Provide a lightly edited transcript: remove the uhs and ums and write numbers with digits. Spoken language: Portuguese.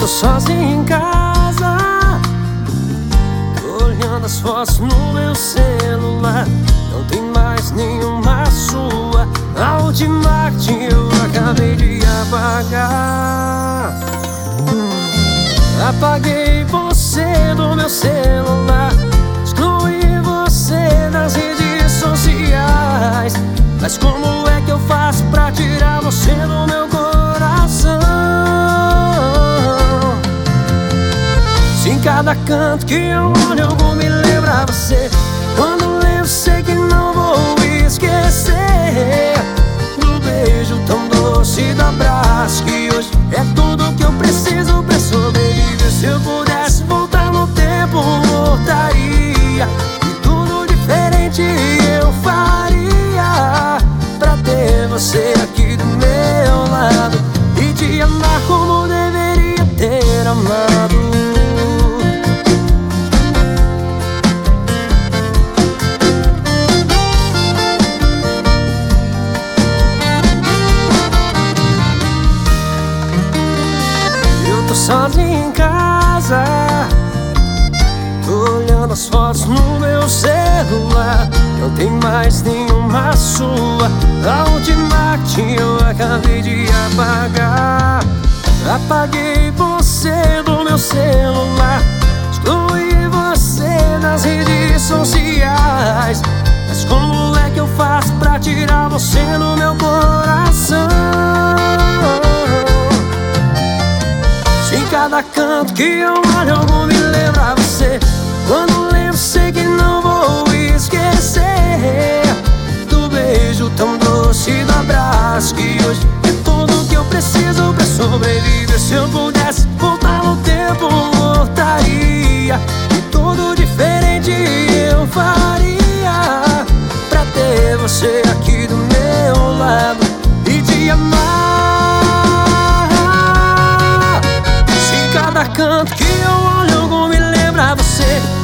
tô sozinho em casa, tô olhando as fotos no meu celular. Não tem mais nenhuma sua. A última que eu acabei de apagar. Apaguei você do meu celular, excluí você das redes sociais. Mas como é que eu faço pra tirar você do meu coração? Se em cada canto que eu olho algo me lembra você. Quando lembro sei que não vou esquecer do beijo tão doce, do abraço que hoje é tudo que eu preciso pra sobreviver. Se eu pudesse voltar no tempo, voltaria, e tudo diferente eu faria pra ter você aqui do meu lado e te amar como deveria ter amado. Sozinho em casa, tô olhando as fotos no meu celular. Não tem mais nenhuma sua. A última que eu acabei de apagar. Apaguei você do meu celular, excluí você das redes sociais. Mas como é que eu faço pra tirar você do meu coração? Em cada canto que eu olho algo me lembra você. Quando lembro sei que não vou esquecer do beijo tão doce, do abraço que hoje é tudo que eu preciso pra sobreviver. Se eu pudesse voltar no tempo, voltaria, e tudo diferente eu faria pra ter você aqui do meu lado e te amar. Cada canto que eu olho algo me lembra você.